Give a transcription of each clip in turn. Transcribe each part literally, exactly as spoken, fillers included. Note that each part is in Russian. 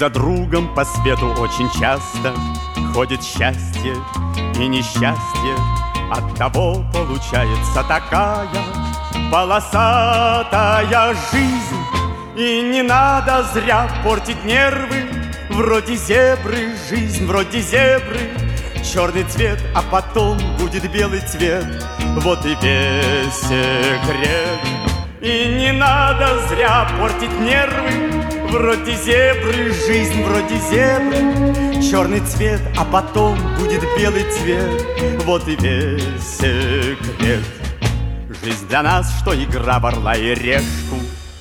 за другом по свету очень часто ходит счастье и несчастье. Оттого получается такая полосатая жизнь. И не надо зря портить нервы. Вроде зебры, жизнь вроде зебры. Черный цвет, а потом будет белый цвет. Вот и весь секрет. И не надо зря портить нервы. Вроде зебры, жизнь вроде зебры. Черный цвет, а потом будет белый цвет. Вот и весь секрет. Жизнь для нас, что игра в орла и решку.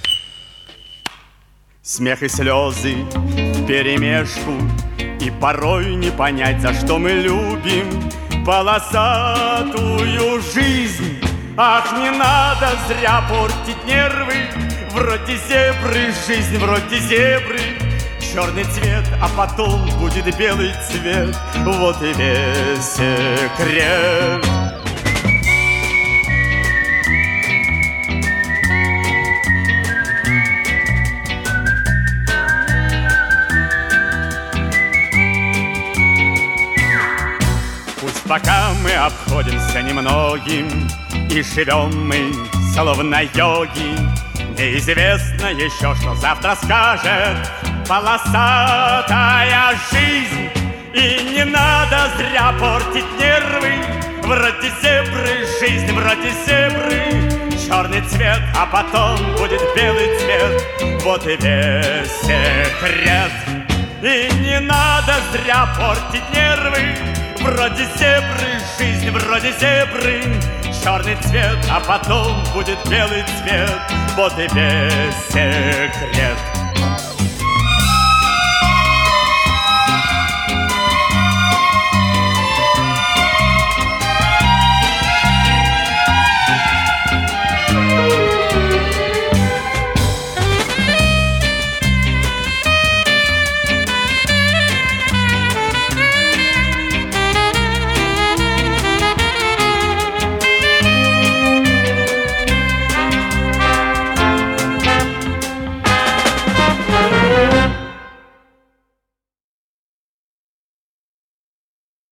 Смех и слезы вперемешку. И порой не понять, за что мы любим полосатую жизнь. Ах, не надо зря портить нервы. Вроде зебры, жизнь вроде зебры. Черный цвет, а потом будет белый цвет. Вот и весь секрет. Пусть пока мы обходимся немногим и живем мы словно йоги, неизвестно еще, что завтра скажет полосатая жизнь. И не надо зря портить нервы. Вроде зебры, жизнь вроде зебры. Черный цвет, а потом будет белый цвет. Вот и весь секрет. И не надо зря портить нервы. Вроде зебры, жизнь вроде зебры. Черный цвет, а потом будет белый цвет. Вот и весь секрет.